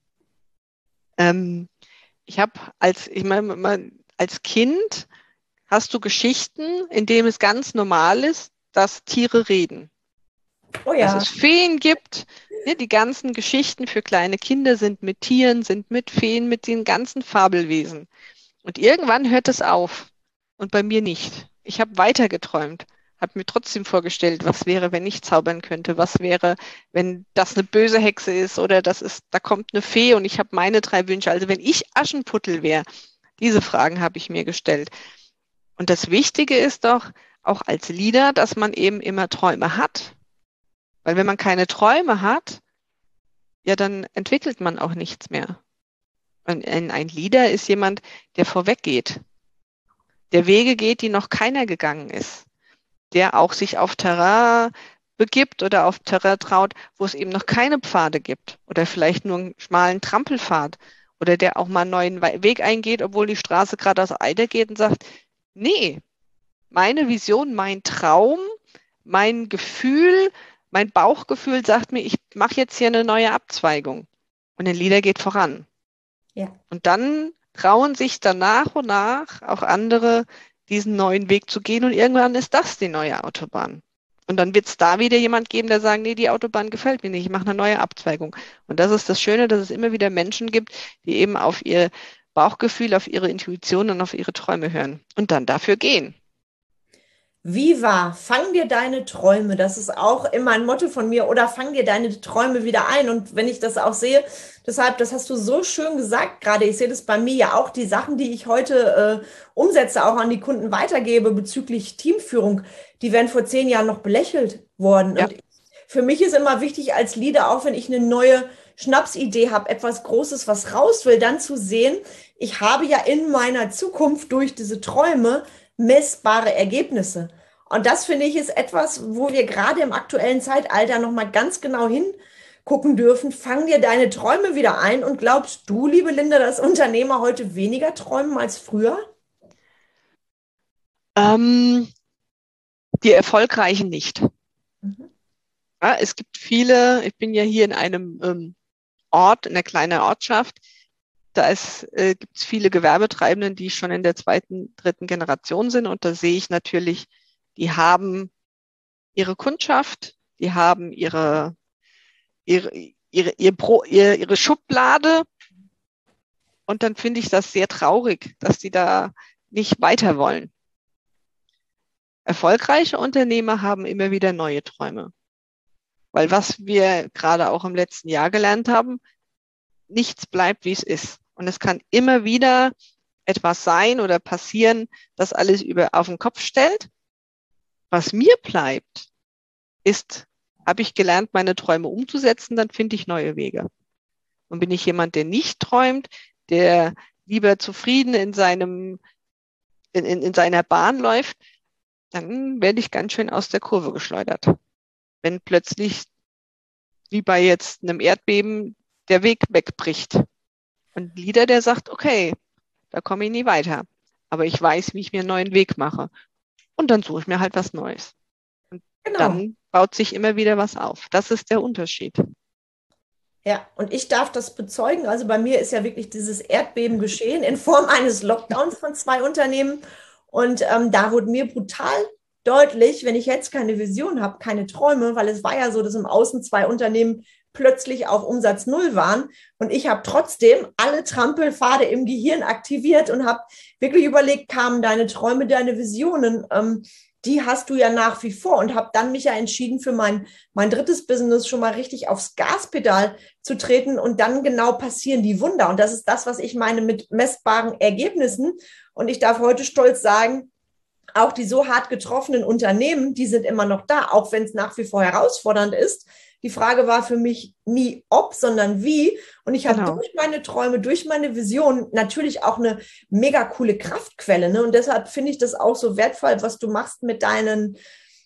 Ähm, ich meine, als Kind hast du Geschichten, in denen es ganz normal ist, dass Tiere reden. Oh Dass ja. es Feen gibt. Ja, die ganzen Geschichten für kleine Kinder sind mit Tieren, sind mit Feen, mit den ganzen Fabelwesen. Und irgendwann hört es auf. Und bei mir nicht. Ich habe weiter geträumt, habe mir trotzdem vorgestellt, was wäre, wenn ich zaubern könnte, was wäre, wenn das eine böse Hexe ist oder da kommt eine Fee und ich habe meine 3 Wünsche. Also wenn ich Aschenputtel wäre, diese Fragen habe ich mir gestellt. Und das Wichtige ist doch auch als Leader, dass man eben immer Träume hat. Weil wenn man keine Träume hat, ja, dann entwickelt man auch nichts mehr. Und ein Leader ist jemand, der vorweggeht, der Wege geht, die noch keiner gegangen ist, der auch sich auf Terrain begibt oder auf Terrain traut, wo es eben noch keine Pfade gibt oder vielleicht nur einen schmalen Trampelpfad oder der auch mal einen neuen Weg eingeht, obwohl die Straße gerade aus Eider geht und sagt, nee, meine Vision, mein Traum, mein Gefühl, mein Bauchgefühl sagt mir, ich mache jetzt hier eine neue Abzweigung. Und der Leader geht voran. Ja. Und dann trauen sich dann nach und nach auch andere, diesen neuen Weg zu gehen. Und irgendwann ist das die neue Autobahn. Und dann wird es da wieder jemand geben, der sagt, nee, die Autobahn gefällt mir nicht, ich mache eine neue Abzweigung. Und das ist das Schöne, dass es immer wieder Menschen gibt, die eben auf ihr Bauchgefühl, auf ihre Intuition und auf ihre Träume hören und dann dafür gehen. Viva, fang dir deine Träume. Das ist auch immer ein Motto von mir. Oder fang dir deine Träume wieder ein. Und wenn ich das auch sehe, deshalb, das hast du so schön gesagt gerade. Ich sehe das bei mir ja auch, die Sachen, die ich heute umsetze, auch an die Kunden weitergebe bezüglich Teamführung, die wären vor 10 Jahren noch belächelt worden. Ja. Und für mich ist immer wichtig als Leader, auch wenn ich eine neue Schnapsidee habe, etwas Großes, was raus will, dann zu sehen, ich habe ja in meiner Zukunft durch diese Träume messbare Ergebnisse. Und das finde ich ist etwas, wo wir gerade im aktuellen Zeitalter nochmal ganz genau hingucken dürfen. Fang dir deine Träume wieder ein und glaubst du, liebe Linda, dass Unternehmer heute weniger träumen als früher? Ähm, die Erfolgreichen nicht. Mhm. Ja, es gibt viele, ich bin ja hier in einem Ort, in einer kleinen Ortschaft, gibt es viele Gewerbetreibenden, die schon in der zweiten, dritten Generation sind. Und da sehe ich natürlich, die haben ihre Kundschaft, die haben ihre Schublade. Und dann finde ich das sehr traurig, dass die da nicht weiter wollen. Erfolgreiche Unternehmer haben immer wieder neue Träume. Weil was wir gerade auch im letzten Jahr gelernt haben, nichts bleibt, wie es ist. Und es kann immer wieder etwas sein oder passieren, das alles auf den Kopf stellt. Was mir bleibt, ist, habe ich gelernt, meine Träume umzusetzen, dann finde ich neue Wege. Und bin ich jemand, der nicht träumt, der lieber zufrieden in seiner Bahn läuft, dann werde ich ganz schön aus der Kurve geschleudert. Wenn plötzlich, wie bei jetzt einem Erdbeben, der Weg wegbricht. Und ein Leader, der sagt, okay, da komme ich nie weiter. Aber ich weiß, wie ich mir einen neuen Weg mache. Und dann suche ich mir halt was Neues. Und dann baut sich immer wieder was auf. Das ist der Unterschied. Ja, und ich darf das bezeugen. Also bei mir ist ja wirklich dieses Erdbeben geschehen in Form eines Lockdowns von 2 Unternehmen. Und da wurde mir brutal deutlich, wenn ich jetzt keine Vision habe, keine Träume, weil es war ja so, dass im Außen 2 Unternehmen plötzlich auf Umsatz 0 waren. Und ich habe trotzdem alle Trampelpfade im Gehirn aktiviert und habe wirklich überlegt, kamen deine Träume, deine Visionen, die hast du ja nach wie vor, und habe dann mich ja entschieden, für mein drittes Business schon mal richtig aufs Gaspedal zu treten, und dann genau passieren die Wunder. Und das ist das, was ich meine mit messbaren Ergebnissen. Und ich darf heute stolz sagen, auch die so hart getroffenen Unternehmen, die sind immer noch da, auch wenn es nach wie vor herausfordernd ist. Die Frage war für mich nie ob, sondern wie. Und ich habe durch meine Träume, durch meine Vision natürlich auch eine mega coole Kraftquelle. Ne? Und deshalb finde ich das auch so wertvoll, was du machst mit deinen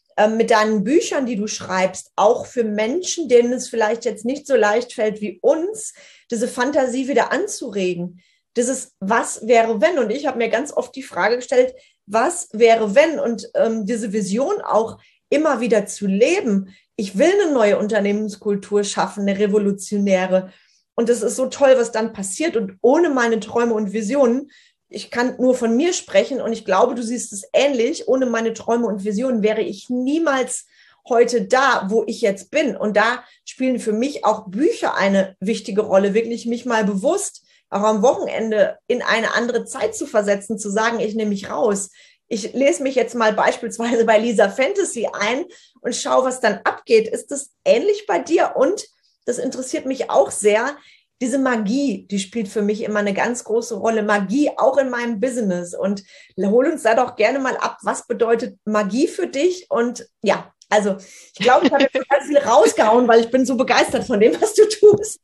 Büchern, die du schreibst, auch für Menschen, denen es vielleicht jetzt nicht so leicht fällt wie uns, diese Fantasie wieder anzuregen. Dieses Was wäre wenn? Und ich habe mir ganz oft die Frage gestellt, was wäre wenn? Und diese Vision auch immer wieder zu leben. Ich will eine neue Unternehmenskultur schaffen, eine revolutionäre. Und es ist so toll, was dann passiert. Und ohne meine Träume und Visionen, ich kann nur von mir sprechen, und ich glaube, du siehst es ähnlich, ohne meine Träume und Visionen wäre ich niemals heute da, wo ich jetzt bin. Und da spielen für mich auch Bücher eine wichtige Rolle, wirklich mich mal bewusst auch am Wochenende in eine andere Zeit zu versetzen, zu sagen, ich nehme mich raus. Ich lese mich jetzt mal beispielsweise bei Lisa Fantasy ein und schaue, was dann abgeht. Ist das ähnlich bei dir? Und das interessiert mich auch sehr. Diese Magie, die spielt für mich immer eine ganz große Rolle. Magie auch in meinem Business. Und hol uns da doch gerne mal ab. Was bedeutet Magie für dich? Und ja, also ich glaube, ich habe jetzt ganz viel rausgehauen, weil ich bin so begeistert von dem, was du tust.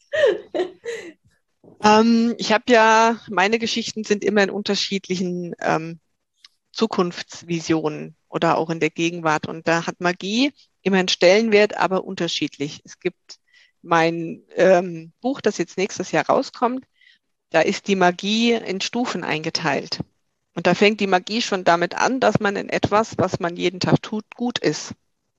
Ich habe ja, meine Geschichten sind immer in unterschiedlichen Zukunftsvisionen oder auch in der Gegenwart. Und da hat Magie immer einen Stellenwert, aber unterschiedlich. Es gibt mein Buch, das jetzt nächstes Jahr rauskommt, da ist die Magie in Stufen eingeteilt. Und da fängt die Magie schon damit an, dass man in etwas, was man jeden Tag tut, gut ist.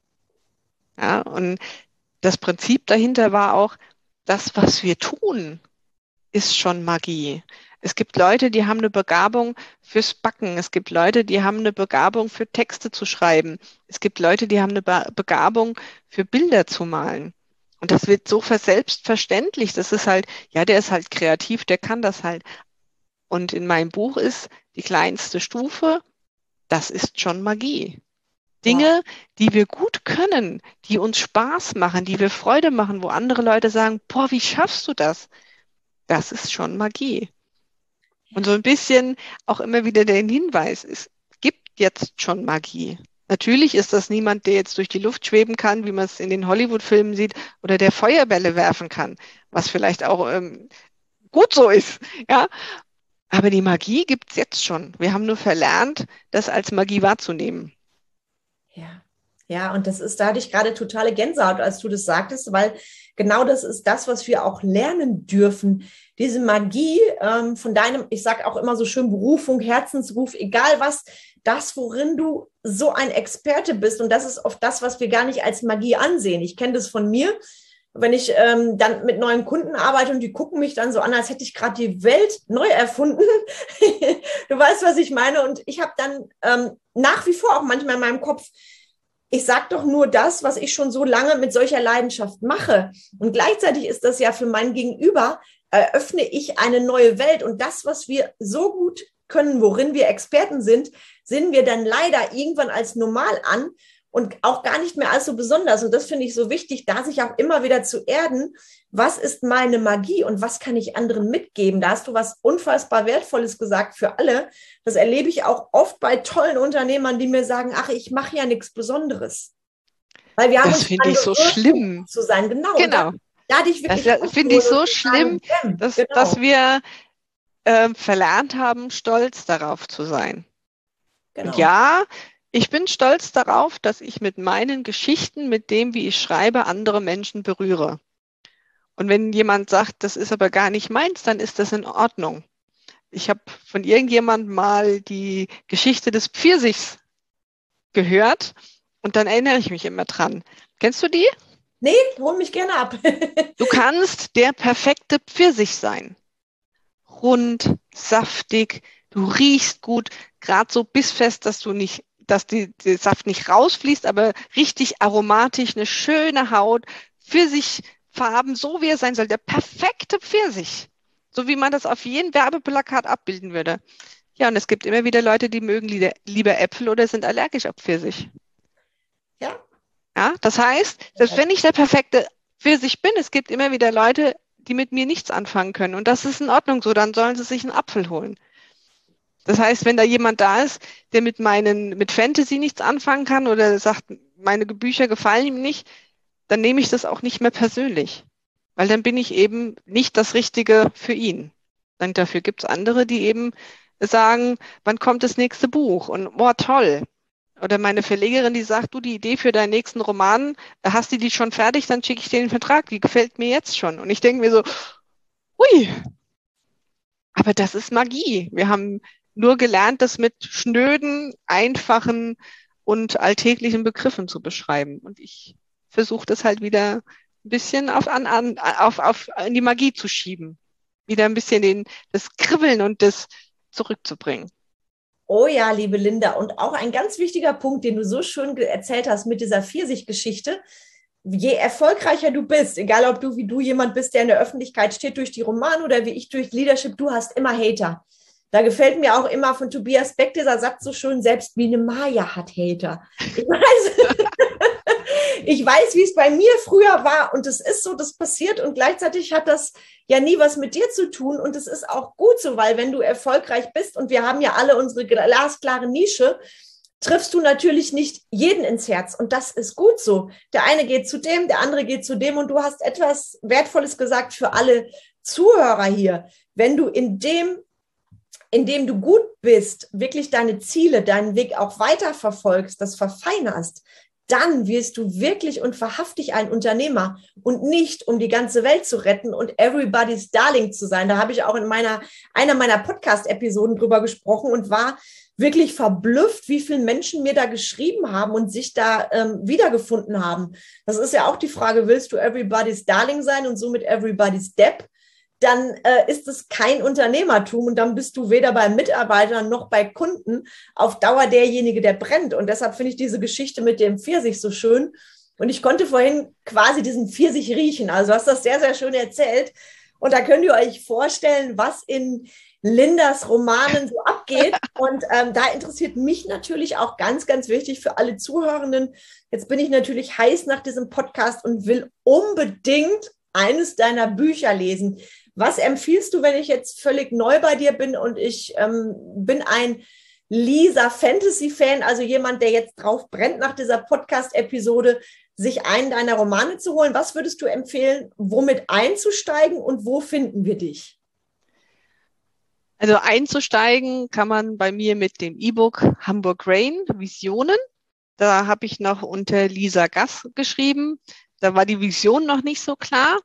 Ja, und das Prinzip dahinter war auch, das, was wir tun, ist schon Magie. Es gibt Leute, die haben eine Begabung fürs Backen. Es gibt Leute, die haben eine Begabung für Texte zu schreiben. Es gibt Leute, die haben eine Begabung für Bilder zu malen. Und das wird so selbstverständlich. Das ist halt, ja, der ist halt kreativ, der kann das halt. Und in meinem Buch ist die kleinste Stufe, das ist schon Magie. Dinge, die wir gut können, die uns Spaß machen, die wir Freude machen, wo andere Leute sagen, boah, wie schaffst du das? Das ist schon Magie. Und so ein bisschen auch immer wieder den Hinweis, es gibt jetzt schon Magie. Natürlich ist das niemand, der jetzt durch die Luft schweben kann, wie man es in den Hollywood-Filmen sieht, oder der Feuerbälle werfen kann, was vielleicht auch gut so ist. Ja? Aber die Magie gibt es jetzt schon. Wir haben nur verlernt, das als Magie wahrzunehmen. Ja. Ja, und da hatte ich gerade totale Gänsehaut, als du das sagtest, weil genau das ist das, was wir auch lernen dürfen. Diese Magie von deinem, ich sage auch immer so schön, Berufung, Herzensruf, egal was, das, worin du so ein Experte bist. Und das ist oft das, was wir gar nicht als Magie ansehen. Ich kenne das von mir, wenn ich dann mit neuen Kunden arbeite und die gucken mich dann so an, als hätte ich gerade die Welt neu erfunden. Du weißt, was ich meine. Und ich habe dann nach wie vor auch manchmal in meinem Kopf, ich sage doch nur das, was ich schon so lange mit solcher Leidenschaft mache. Und gleichzeitig ist das ja für mein Gegenüber, eröffne ich eine neue Welt. Und das, was wir so gut können, worin wir Experten sind, sehen wir dann leider irgendwann als normal an und auch gar nicht mehr als so besonders. Und das finde ich so wichtig, da sich auch immer wieder zu erden, was ist meine Magie und was kann ich anderen mitgeben? Da hast du was unfassbar Wertvolles gesagt für alle. Das erlebe ich auch oft bei tollen Unternehmern, die mir sagen, ach, ich mache ja nichts Besonderes. Weil wir haben das uns finde ich so schlimm. Zu sein. Genau. Genau. Da hatte ich wirklich das finde ich so schlimm, dass wir verlernt haben, stolz darauf zu sein. Genau. Und ja, ich bin stolz darauf, dass ich mit meinen Geschichten, mit dem, wie ich schreibe, andere Menschen berühre. Und wenn jemand sagt, das ist aber gar nicht meins, dann ist das in Ordnung. Ich habe von irgendjemandem mal die Geschichte des Pfirsichs gehört und dann erinnere ich mich immer dran. Kennst du die? Nee, hol mich gerne ab. Du kannst der perfekte Pfirsich sein. Rund, saftig, du riechst gut, gerade so bissfest, dass der Saft nicht rausfließt, aber richtig aromatisch, eine schöne Haut, Pfirsichfarben, so wie er sein soll, der perfekte Pfirsich. So wie man das auf jedem Werbeplakat abbilden würde. Ja, und es gibt immer wieder Leute, die mögen lieber Äpfel oder sind allergisch auf Pfirsich. Ja. Ja, das heißt, selbst wenn ich der perfekte Pfirsich bin, es gibt immer wieder Leute, die mit mir nichts anfangen können. Und das ist in Ordnung so, dann sollen sie sich einen Apfel holen. Das heißt, wenn da jemand da ist, der mit Fantasy nichts anfangen kann oder sagt, meine Bücher gefallen ihm nicht, dann nehme ich das auch nicht mehr persönlich. Weil dann bin ich eben nicht das Richtige für ihn. Dann dafür gibt es andere, die eben sagen, wann kommt das nächste Buch? Und boah, toll. Oder meine Verlegerin, die sagt, du, die Idee für deinen nächsten Roman, hast du die schon fertig, dann schicke ich dir den Vertrag. Die gefällt mir jetzt schon. Und ich denke mir so, ui, aber das ist Magie. Wir haben nur gelernt, das mit schnöden, einfachen und alltäglichen Begriffen zu beschreiben. Und ich versuche das halt wieder ein bisschen in die Magie zu schieben. Wieder ein bisschen das Kribbeln und das zurückzubringen. Oh ja, liebe Linda. Und auch ein ganz wichtiger Punkt, den du so schön erzählt hast mit dieser Pfirsich-Geschichte. Je erfolgreicher du bist, egal ob du wie du jemand bist, der in der Öffentlichkeit steht durch die Romane oder wie ich durch Leadership, du hast immer Hater. Da gefällt mir auch immer von Tobias Beck dieser Satz so schön, selbst Biene Maya hat Hater. Ich weiß, wie es bei mir früher war und es ist so, das passiert und gleichzeitig hat das ja nie was mit dir zu tun und es ist auch gut so, weil wenn du erfolgreich bist und wir haben ja alle unsere glasklare Nische, triffst du natürlich nicht jeden ins Herz und das ist gut so. Der eine geht zu dem, der andere geht zu dem und du hast etwas Wertvolles gesagt für alle Zuhörer hier. Wenn du in dem du gut bist, wirklich deine Ziele, deinen Weg auch weiter verfolgst, das verfeinerst, dann wirst du wirklich und wahrhaftig ein Unternehmer und nicht, um die ganze Welt zu retten und everybody's Darling zu sein. Da habe ich auch in einer meiner Podcast-Episoden drüber gesprochen und war wirklich verblüfft, wie viele Menschen mir da geschrieben haben und sich da wiedergefunden haben. Das ist ja auch die Frage, willst du everybody's Darling sein und somit everybody's Depp? Dann ist es kein Unternehmertum und dann bist du weder bei Mitarbeitern noch bei Kunden auf Dauer derjenige, der brennt. Und deshalb finde ich diese Geschichte mit dem Pfirsich so schön. Und ich konnte vorhin quasi diesen Pfirsich riechen. Also du hast das sehr, sehr schön erzählt. Und da könnt ihr euch vorstellen, was in Lindas Romanen so abgeht. Und da interessiert mich natürlich auch ganz, ganz wichtig für alle Zuhörenden. Jetzt bin ich natürlich heiß nach diesem Podcast und will unbedingt eines deiner Bücher lesen. Was empfiehlst du, wenn ich jetzt völlig neu bei dir bin und ich bin ein Lisa Fantasy-Fan, also jemand, der jetzt drauf brennt nach dieser Podcast-Episode, sich einen deiner Romane zu holen? Was würdest du empfehlen, womit einzusteigen und wo finden wir dich? Also einzusteigen kann man bei mir mit dem E-Book Hamburg Rain, Visionen. Da habe ich noch unter Lisa Gass geschrieben. Da war die Vision noch nicht so klar.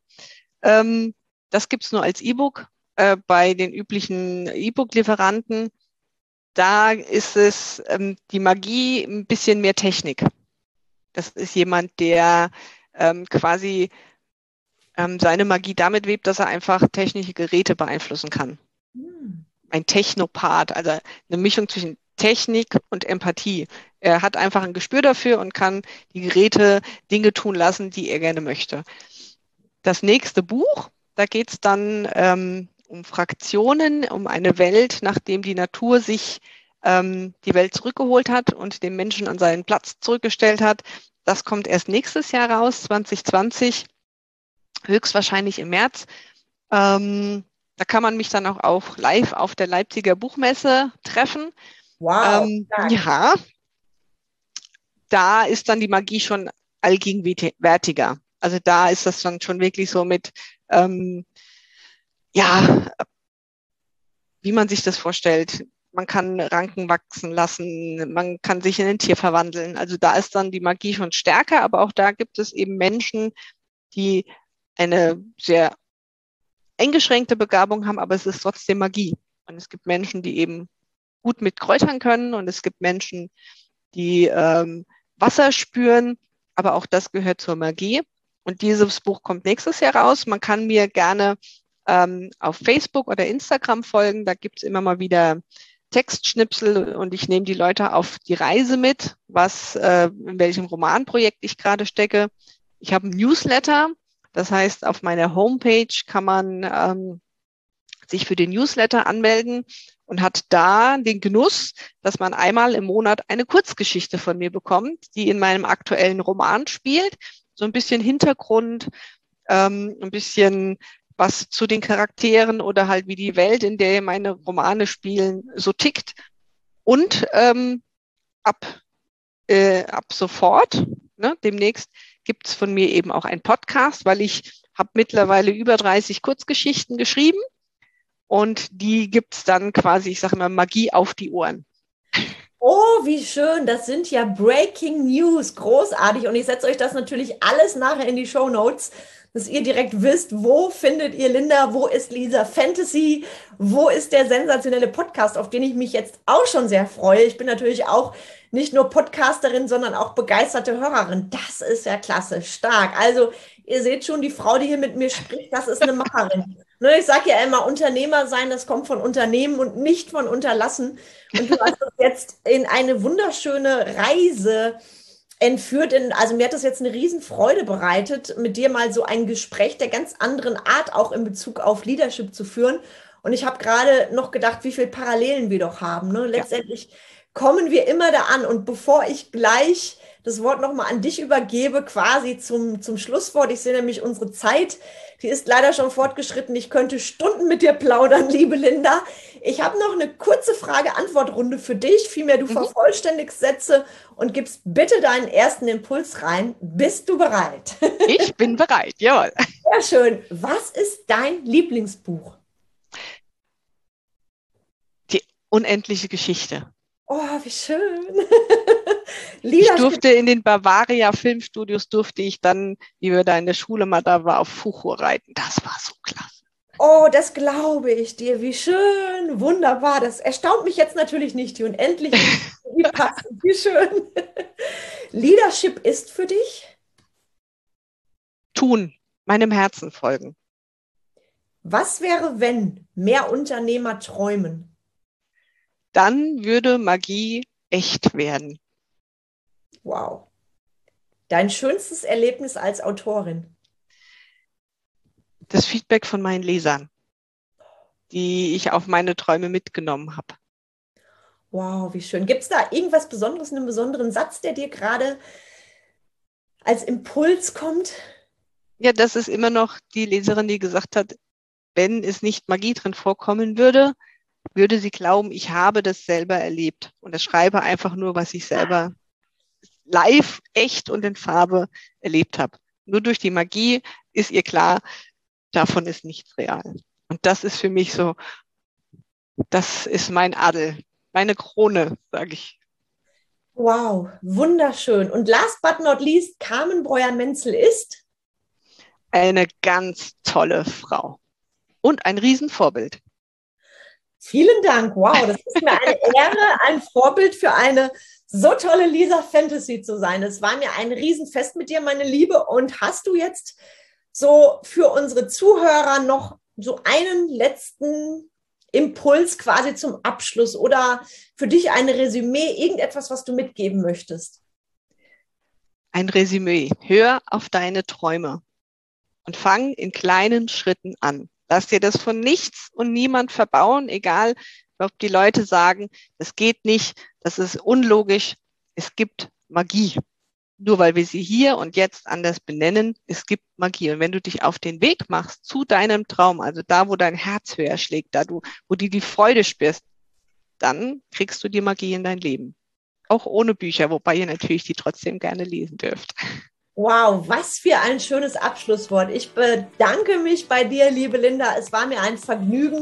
Das gibt es nur als E-Book bei den üblichen E-Book-Lieferanten. Da ist es die Magie ein bisschen mehr Technik. Das ist jemand, der quasi seine Magie damit webt, dass er einfach technische Geräte beeinflussen kann. Ein Technopath, also eine Mischung zwischen Technik und Empathie. Er hat einfach ein Gespür dafür und kann die Geräte Dinge tun lassen, die er gerne möchte. Das nächste Buch, da geht es dann um Fraktionen, um eine Welt, nachdem die Natur sich die Welt zurückgeholt hat und den Menschen an seinen Platz zurückgestellt hat. Das kommt erst nächstes Jahr raus, 2020, höchstwahrscheinlich im März. Da kann man mich dann auch live auf der Leipziger Buchmesse treffen. Wow. Ja, da ist dann die Magie schon allgegenwärtiger. Also da ist das dann schon wirklich so mit, ja, wie man sich das vorstellt. Man kann Ranken wachsen lassen, man kann sich in ein Tier verwandeln. Also da ist dann die Magie schon stärker, aber auch da gibt es eben Menschen, die eine sehr eingeschränkte Begabung haben, aber es ist trotzdem Magie. Und es gibt Menschen, die eben gut mit Kräutern können und es gibt Menschen, die Wasser spüren, aber auch das gehört zur Magie. Und dieses Buch kommt nächstes Jahr raus. Man kann mir gerne auf Facebook oder Instagram folgen. Da gibt es immer mal wieder Textschnipsel und ich nehme die Leute auf die Reise mit, in welchem Romanprojekt ich gerade stecke. Ich habe ein Newsletter. Das heißt, auf meiner Homepage kann man sich für den Newsletter anmelden und hat da den Genuss, dass man einmal im Monat eine Kurzgeschichte von mir bekommt, die in meinem aktuellen Roman spielt. So ein bisschen Hintergrund, ein bisschen was zu den Charakteren oder halt wie die Welt, in der meine Romane spielen, so tickt. Und ab sofort, ne, demnächst, gibt es von mir eben auch einen Podcast, weil ich habe mittlerweile über 30 Kurzgeschichten geschrieben und die gibt es dann quasi, ich sage immer, Magie auf die Ohren. Oh, wie schön. Das sind ja Breaking News. Großartig. Und ich setze euch das natürlich alles nachher in die Shownotes, dass ihr direkt wisst, wo findet ihr Linda, wo ist Lisa Fantasy, wo ist der sensationelle Podcast, auf den ich mich jetzt auch schon sehr freue. Ich bin natürlich auch nicht nur Podcasterin, sondern auch begeisterte Hörerin. Das ist ja klasse, stark. Also ihr seht schon, die Frau, die hier mit mir spricht, das ist eine Macherin. Ne, ich sage ja immer, Unternehmer sein, das kommt von Unternehmen und nicht von Unterlassen. Und du hast uns jetzt in eine wunderschöne Reise entführt. Also mir hat das jetzt eine Riesenfreude bereitet, mit dir mal so ein Gespräch der ganz anderen Art auch in Bezug auf Leadership zu führen. Und ich habe gerade noch gedacht, wie viele Parallelen wir doch haben. Ne? Letztendlich kommen wir immer da an. Und bevor ich gleich das Wort nochmal an dich übergebe, quasi zum Schlusswort. Ich sehe nämlich unsere Zeit, die ist leider schon fortgeschritten. Ich könnte Stunden mit dir plaudern, liebe Linda. Ich habe noch eine kurze Frage-Antwort-Runde für dich. Vielmehr, du vervollständigst Sätze und gibst bitte deinen ersten Impuls rein. Bist du bereit? Ich bin bereit, jawohl. Sehr schön. Was ist dein Lieblingsbuch? Die unendliche Geschichte. Oh, wie schön. Ich durfte in den Bavaria Filmstudios, durfte ich dann, wie wir da in der Schule mal da war, auf Fuchur reiten. Das war so klasse. Oh, das glaube ich dir. Wie schön. Wunderbar. Das erstaunt mich jetzt natürlich nicht. Die unendliche, wie passend, wie schön. Leadership ist für dich? Tun, meinem Herzen folgen. Was wäre, wenn mehr Unternehmer träumen? Dann würde Magie echt werden. Wow. Dein schönstes Erlebnis als Autorin? Das Feedback von meinen Lesern, die ich auf meine Träume mitgenommen habe. Wow, wie schön. Gibt es da irgendwas Besonderes, einen besonderen Satz, der dir gerade als Impuls kommt? Ja, das ist immer noch die Leserin, die gesagt hat, wenn es nicht Magie drin vorkommen würde, würde sie glauben, ich habe das selber erlebt. Und ich schreibe einfach nur, was ich selber live, echt und in Farbe erlebt habe. Nur durch die Magie ist ihr klar, davon ist nichts real. Und das ist für mich so, das ist mein Adel, meine Krone, sage ich. Wow, wunderschön. Und last but not least, Carmen Breuer-Menzel ist? Eine ganz tolle Frau und ein Riesenvorbild. Vielen Dank. Wow, das ist mir eine Ehre, ein Vorbild für eine so tolle Lisa Fantasy zu sein. Es war mir ein Riesenfest mit dir, meine Liebe. Und hast du jetzt so für unsere Zuhörer noch so einen letzten Impuls quasi zum Abschluss oder für dich ein Resümee, irgendetwas, was du mitgeben möchtest? Ein Resümee. Hör auf deine Träume und fang in kleinen Schritten an. Lass dir das von nichts und niemand verbauen, egal ob die Leute sagen, das geht nicht, das ist unlogisch. Es gibt Magie. Nur weil wir sie hier und jetzt anders benennen, es gibt Magie. Und wenn du dich auf den Weg machst zu deinem Traum, also da, wo dein Herz höher schlägt, wo du die Freude spürst, dann kriegst du die Magie in dein Leben. Auch ohne Bücher, wobei ihr natürlich die trotzdem gerne lesen dürft. Wow, was für ein schönes Abschlusswort. Ich bedanke mich bei dir, liebe Linda. Es war mir ein Vergnügen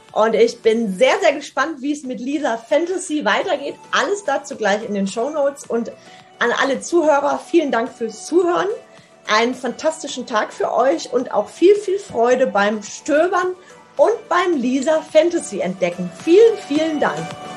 Und ich bin sehr, sehr gespannt, wie es mit Lisa Fantasy weitergeht. Alles dazu gleich in den Shownotes. Und an alle Zuhörer, vielen Dank fürs Zuhören. Einen fantastischen Tag für euch und auch viel, viel Freude beim Stöbern und beim Lisa Fantasy entdecken. Vielen, vielen Dank.